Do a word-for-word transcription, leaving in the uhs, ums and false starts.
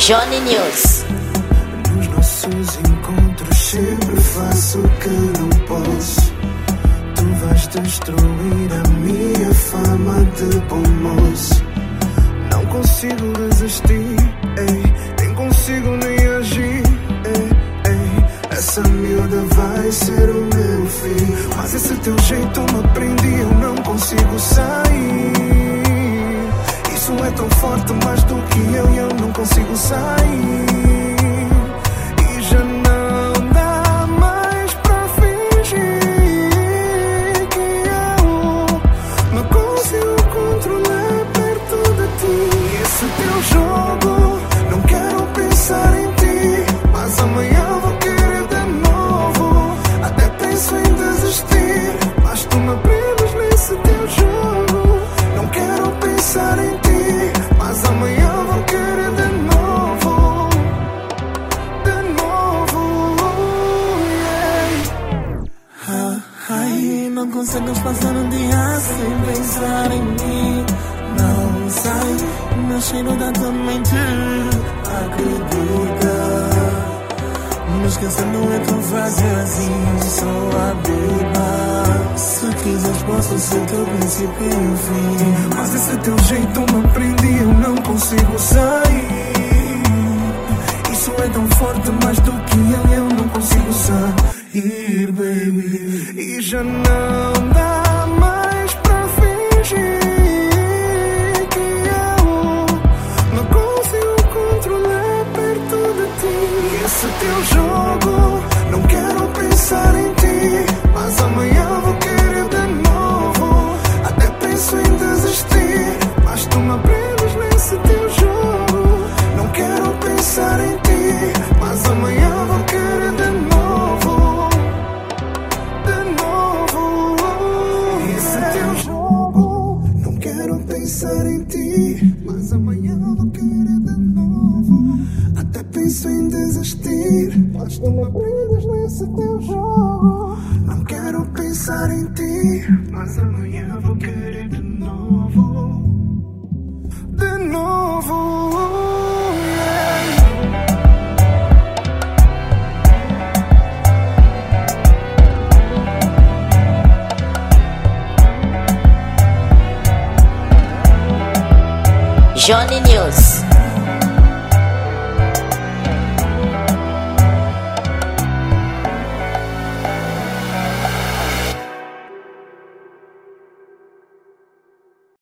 Johnny News. Nos nossos encontros sempre faço o que não posso. Tu vais destruir a minha fama de bom moço. Não consigo resistir, ei, nem consigo nem agir, ei, ei. Essa miúda vai ser o meu fim. Mas esse teu jeito me prende, eu não consigo sair. Isso é tão forte, mais do que eu e eu não consigo sair. E já não dá mais pra fingir que eu me consigo controlar perto de ti. E esse teu jogo, não quero pensar em ti, mas amanhã vou querer de novo. Até penso em desistir, mas tu me prendes nesse teu jogo. Não quero pensar em ti, mas amanhã vou querer de novo, de novo, yeah. Ah, ai, não consegues passar um dia sem pensar em mim. Não sai, meu cheiro dá também te acredita. Me esquecendo é tão fácil assim, só a vida. Se quiseres posso ser teu princípio e o fim. Mas esse teu jeito me prende, eu não consigo sair. Isso é tão forte, mais do que eu, eu não consigo sair, baby. E já não dá mais pra fingir que eu me consigo controlar perto de ti. E esse teu jogo, não quero pensar em ti, mas amanhã vou querer de novo. Até penso em desistir, mas tu me prendes nesse teu jogo. Não quero pensar em ti, mas amanhã vou querer de novo, de novo. Esse teu jogo, não quero pensar em ti, mas amanhã vou querer de novo. Até penso em desistir, mas tu me prendes nesse teu jogo. Não quero pensar em ti, mas amanhã vou querer de novo, de novo, yeah. Johnny News.